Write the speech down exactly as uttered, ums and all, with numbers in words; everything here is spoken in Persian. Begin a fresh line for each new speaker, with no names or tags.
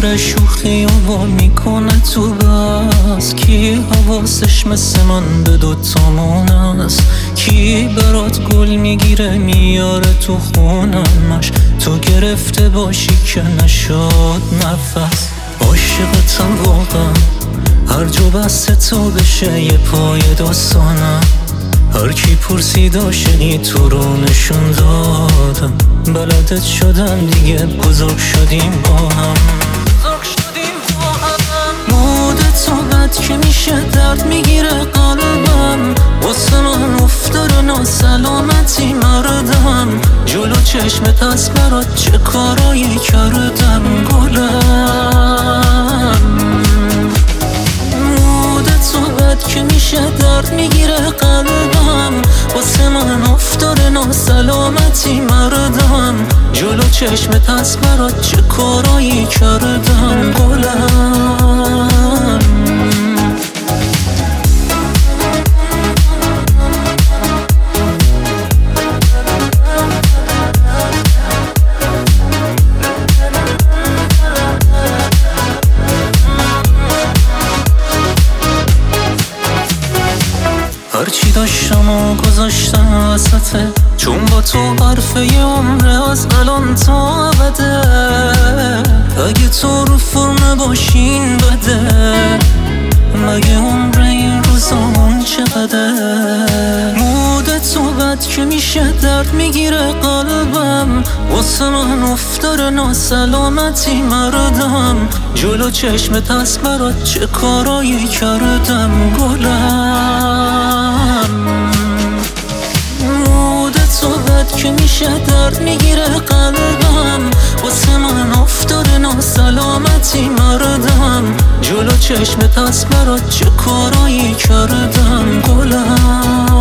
داره شوخی و میکنه تو بس؟ کی حواسش مثل من به دوتامون است؟ کی برات گل میگیره میاره تو خونمش؟ تو گرفته باشی که نشد نفس. عاشقتم واقعا، هر جو بست تو بشه یه پای داستانم. هر کی پرسید عاشقی تو رو نشون دادم. بلدت شدم دیگه، بزرگ شدیم با هم. مود تو بد که میشه درد میگیره قلبم. واسه من افتاره ناسلامتی مردم. جلو چشمت از برات چه کارایی کردم گلم. مود تو بد که میشه درد میگیره قلبم. واسه من افتاره ناسلامتی مردم. جلو چشمت از برات چه کارایی کردم گلم. هرچی داشتم و گذاشتم وسطه، چون با تو حرف یه عمره از الان تا ابده. اگه تو رو فرم باشین بده، مگه عمر این روزامون چقدر؟ مود تو بد که میشه درد میگیره قلبم. واسه من افتاره ناسلامتی مردم. جلو چشمت از برات چه کارایی کردم گلم. مود تو بد که میشه درد میگیره قلبم. واسه من افتاره ناسلامتی مردم. جلو چشمت از برات چه کارایی کردم گلم.